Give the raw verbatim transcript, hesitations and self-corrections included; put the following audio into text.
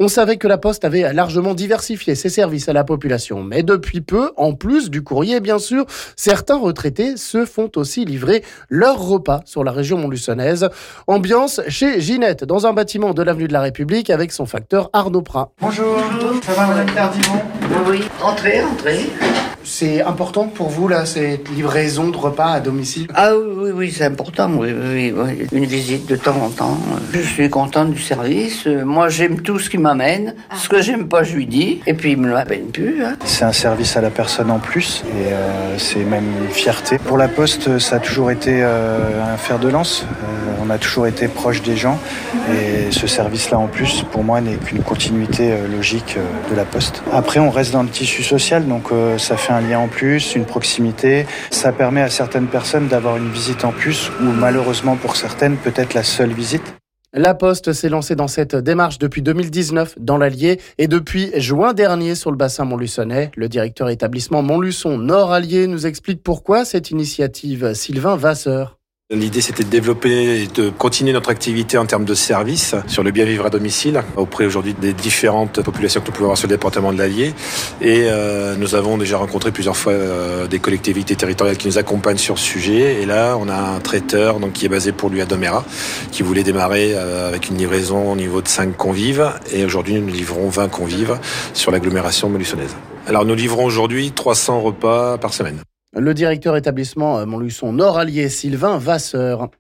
On savait que la Poste avait largement diversifié ses services à la population. Mais depuis peu, en plus du courrier bien sûr, certains retraités se font aussi livrer leurs repas sur la région montluçonnaise. Ambiance chez Ginette, dans un bâtiment de l'avenue de la République avec son facteur Arnaud Prat. Bonjour, ça va Madame Cardivon? Oui, entrez, entrez. C'est important pour vous là, cette livraison de repas à domicile? Ah oui, oui, oui, c'est important, oui, oui, oui. Une visite de temps en temps. Je suis contente du service. Moi, j'aime tout ce qu'il m'amène. Ce que j'aime pas, je lui dis. Et puis, il me l'amène plus. Hein. C'est un service à la personne en plus et euh, c'est même une fierté. Pour la Poste, ça a toujours été euh, un fer de lance. Euh, on a toujours été proche des gens et ce service-là en plus, pour moi, n'est qu'une continuité euh, logique euh, de la Poste. Après, on reste dans le tissu social, donc euh, ça fait un lien en plus, une proximité. Ça permet à certaines personnes d'avoir une visite en plus ou malheureusement pour certaines, peut-être la seule visite. La Poste s'est lancée dans cette démarche depuis deux mille dix-neuf dans l'Allier et depuis juin dernier sur le bassin montluçonnais. Le directeur établissement Montluçon Nord-Allier nous explique pourquoi cette initiative. Sylvain Vasseur. L'idée, c'était de développer et de continuer notre activité en termes de services sur le bien vivre à domicile auprès aujourd'hui des différentes populations que nous pouvons avoir sur le département de l'Allier. Et euh, nous avons déjà rencontré plusieurs fois euh, des collectivités territoriales qui nous accompagnent sur ce sujet. Et là, on a un traiteur donc, qui est basé pour lui à Domérat, qui voulait démarrer euh, avec une livraison au niveau de cinq convives. Et aujourd'hui, nous livrons vingt convives sur l'agglomération montluçonnaise. Alors, nous livrons aujourd'hui trois cents repas par semaine. Le directeur établissement Montluçon Nord-Allier, Sylvain Vasseur.